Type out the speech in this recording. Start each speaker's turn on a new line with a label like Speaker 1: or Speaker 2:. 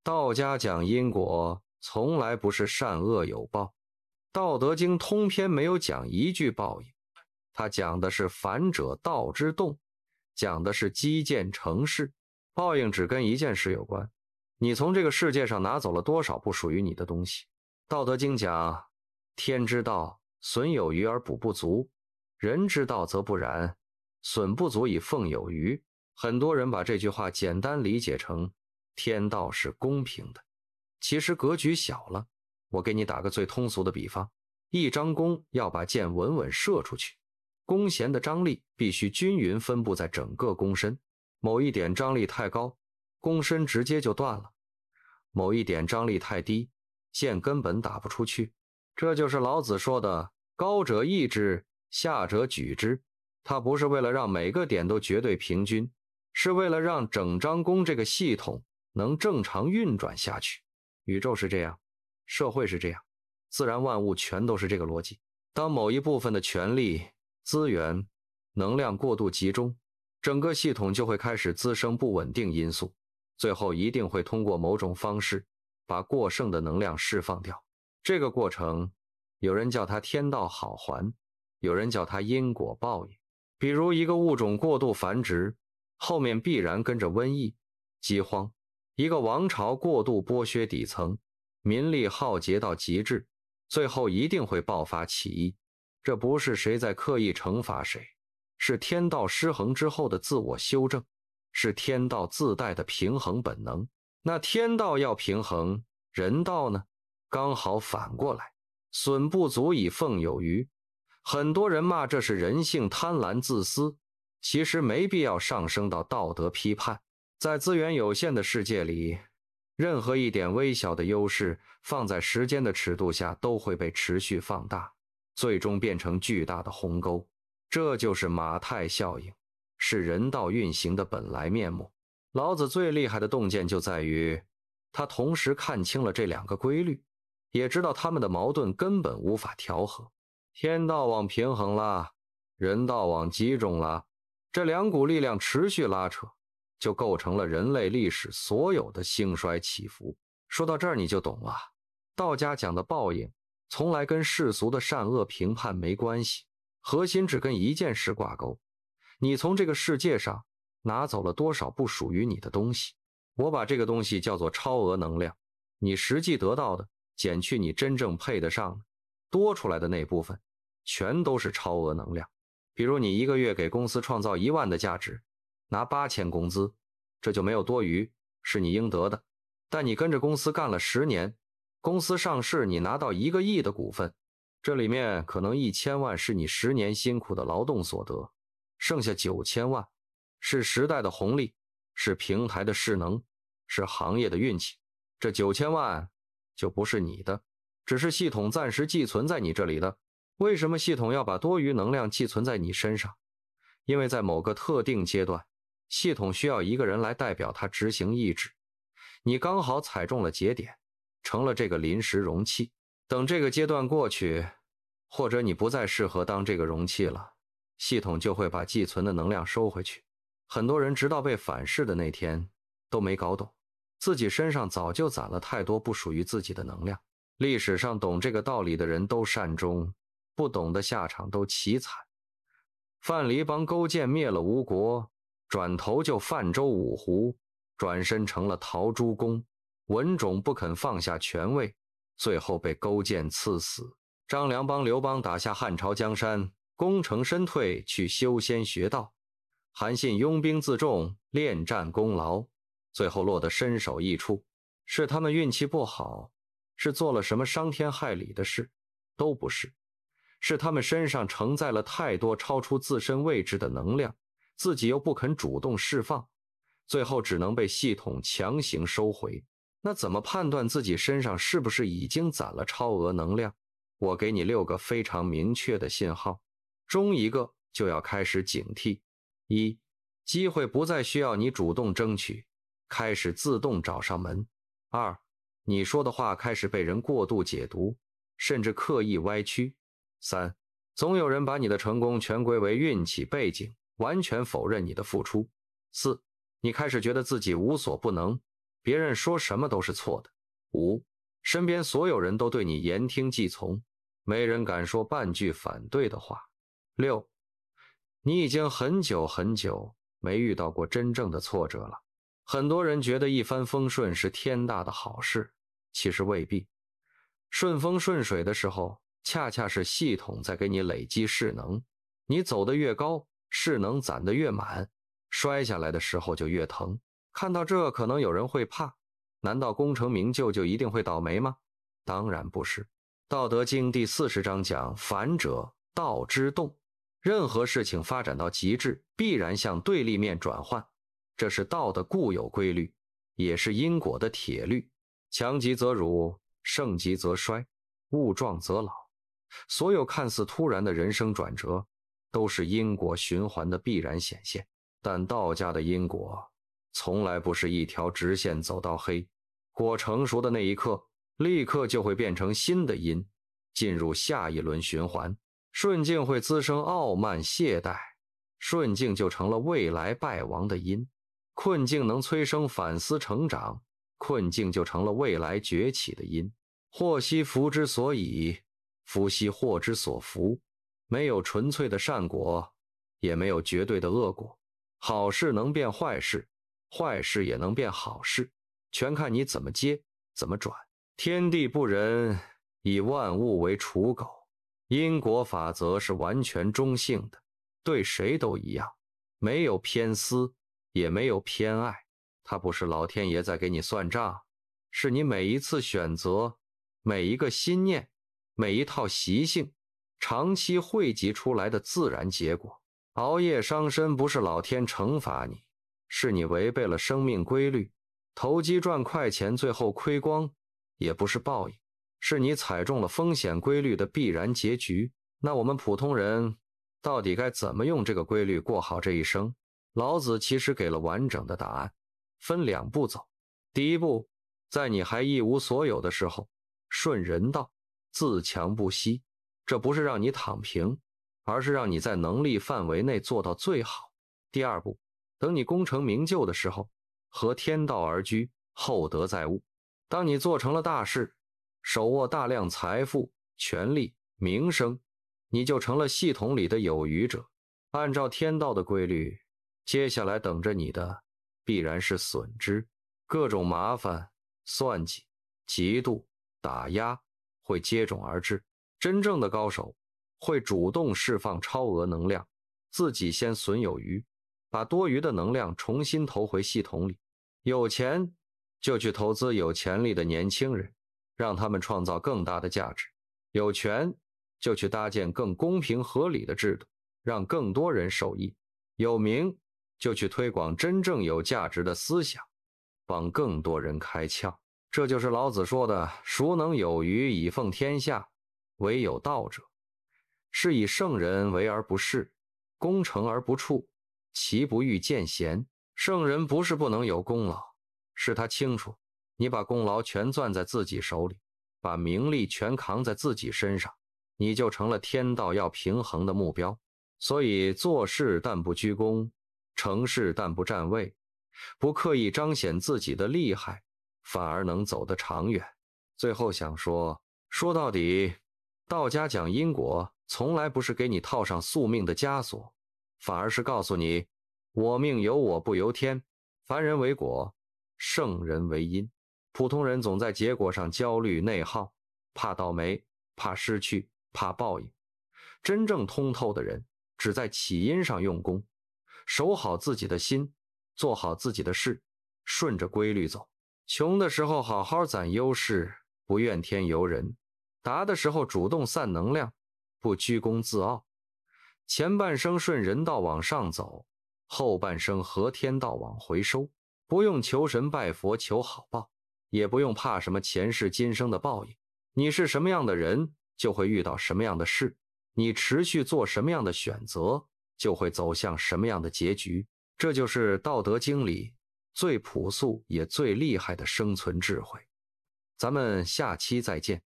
Speaker 1: 道家讲因果，从来不是善恶有报。道德经通篇没有讲一句报应，它讲的是反者道之动，讲的是积渐成事。报应只跟一件事有关，你从这个世界上拿走了多少不属于你的东西。道德经讲，天之道，损有余而补不足，人之道则不然，损不足以奉有余。很多人把这句话简单理解成天道是公平的，其实格局小了。我给你打个最通俗的比方，一张弓要把箭稳稳射出去，弓弦的张力必须均匀分布在整个弓身，某一点张力太高，弓身直接就断了；某一点张力太低，箭根本打不出去。这就是老子说的高者抑之，下者举之。它不是为了让每个点都绝对平均，是为了让整张弓这个系统能正常运转下去。宇宙是这样，社会是这样，自然万物全都是这个逻辑。当某一部分的权力、资源、能量过度集中，整个系统就会开始滋生不稳定因素，最后一定会通过某种方式把过剩的能量释放掉。这个过程，有人叫它天道好还，有人叫它因果报应。比如一个物种过度繁殖，后面必然跟着瘟疫、饥荒；一个王朝过度剥削底层，民力耗竭到极致，最后一定会爆发起义。这不是谁在刻意惩罚谁，是天道失衡之后的自我修正，是天道自带的平衡本能。那天道要平衡，人道呢？刚好反过来，损不足以奉有余。很多人骂这是人性贪婪自私，其实没必要上升到道德批判。在资源有限的世界里，任何一点微小的优势放在时间的尺度下都会被持续放大，最终变成巨大的鸿沟。这就是马太效应，是人道运行的本来面目。老子最厉害的洞见就在于，他同时看清了这两个规律，也知道他们的矛盾根本无法调和。天道往平衡了，人道往集中了，这两股力量持续拉扯，就构成了人类历史所有的兴衰起伏。说到这儿你就懂了，道家讲的报应从来跟世俗的善恶评判没关系，核心只跟一件事挂钩，你从这个世界上拿走了多少不属于你的东西。我把这个东西叫做超额能量，你实际得到的减去你真正配得上的多出来的那部分，全都是超额能量。比如你一个月给公司创造1万的价值，拿8000工资，这就没有多余，是你应得的。但你跟着公司干了10年，公司上市，你拿到1个亿的股份，这里面可能1000万是你10年辛苦的劳动所得，剩下9000万是时代的红利，是平台的势能，是行业的运气。这9000万就不是你的，只是系统暂时寄存在你这里的。为什么系统要把多余能量寄存在你身上？因为在某个特定阶段，系统需要一个人来代表它执行意志，你刚好踩中了节点，成了这个临时容器。等这个阶段过去，或者你不再适合当这个容器了，系统就会把寄存的能量收回去。很多人直到被反噬的那天都没搞懂，自己身上早就攒了太多不属于自己的能量。历史上懂这个道理的人都善终，不懂的下场都凄惨。范蠡帮勾践灭了吴国，转头就泛舟五湖，转身成了陶朱公。文种不肯放下权位，最后被勾践赐死。张良帮刘邦打下汉朝江山，功成身退去修仙学道。韩信拥兵自重，恋战功劳，最后落得身首异处。是他们运气不好，是做了什么伤天害理的事？都不是，是他们身上承载了太多超出自身位置的能量，自己又不肯主动释放，最后只能被系统强行收回。那怎么判断自己身上是不是已经攒了超额能量？我给你6个非常明确的信号，中一个就要开始警惕。1. 机会不再需要你主动争取，开始自动找上门。2. 你说的话开始被人过度解读，甚至刻意歪曲。3. 总有人把你的成功全归为运气背景，完全否认你的付出。4. 你开始觉得自己无所不能， 别人说什么都是错的。5. 身边所有人都对你言听计从，没人敢说半句反对的话。6. 你已经很久很久没遇到过真正的挫折了。很多人觉得一帆风顺是天大的好事，其实未必。顺风顺水的时候，恰恰是系统在给你累积势能，你走得越高，势能攒得越满，摔下来的时候就越疼。看到这，可能有人会怕，难道功成名就就一定会倒霉吗？当然不是。道德经第40章讲，反者道之动，任何事情发展到极致，必然向对立面转换，这是道的固有规律，也是因果的铁律。强极则辱，盛极则衰，物壮则老。所有看似突然的人生转折，都是因果循环的必然显现。但道家的因果从来不是一条直线走到黑，果成熟的那一刻，立刻就会变成新的因，进入下一轮循环。顺境会滋生傲慢懈怠，顺境就成了未来败亡的因；困境能催生反思成长，困境就成了未来崛起的因。祸兮福之所倚，福兮祸之所伏。没有纯粹的善果，也没有绝对的恶果。好事能变坏事，坏事也能变好事，全看你怎么接，怎么转。天地不仁，以万物为刍狗。因果法则是完全中性的，对谁都一样，没有偏私，也没有偏爱。它不是老天爷在给你算账，是你每一次选择，每一个心念，每一套习性，长期汇集出来的自然结果。熬夜伤身不是老天惩罚你，是你违背了生命规律。投机赚快钱最后亏光，也不是报应，是你踩中了风险规律的必然结局。那我们普通人到底该怎么用这个规律过好这一生？老子其实给了完整的答案，分2步走。第一步，在你还一无所有的时候，顺人道，自强不息。这不是让你躺平，而是让你在能力范围内做到最好。第二步，等你功成名就的时候，合天道而居，厚德载物。当你做成了大事，手握大量财富、权力、名声，你就成了系统里的有余者。按照天道的规律，接下来等着你的必然是损失，各种麻烦、算计、嫉妒、打压会接踵而至。真正的高手会主动释放超额能量，自己先损有余，把多余的能量重新投回系统里。有钱就去投资有潜力的年轻人，让他们创造更大的价值；有权就去搭建更公平合理的制度，让更多人受益；有名就去推广真正有价值的思想，帮更多人开窍。这就是老子说的孰能有余以奉天下，唯有道者。是以圣人为而不恃，功成而不处，其不欲见贤。圣人不是不能有功劳，是他清楚你把功劳全攥在自己手里，把名利全扛在自己身上，你就成了天道要平衡的目标。所以做事但不居功，成事但不占位，不刻意彰显自己的厉害，反而能走得长远。最后想说到底，道家讲因果从来不是给你套上宿命的枷锁，反而是告诉你，我命由我不由天，凡人为果，圣人为因。普通人总在结果上焦虑内耗，怕倒霉，怕失去，怕报应。真正通透的人只在起因上用功，守好自己的心，做好自己的事，顺着规律走。穷的时候好好攒优势，不怨天尤人；达的时候主动散能量，不居功自傲。前半生顺人道往上走，后半生合天道往回收。不用求神拜佛求好报，也不用怕什么前世今生的报应。你是什么样的人，就会遇到什么样的事，你持续做什么样的选择，就会走向什么样的结局。这就是道德经里最朴素也最厉害的生存智慧。咱们下期再见。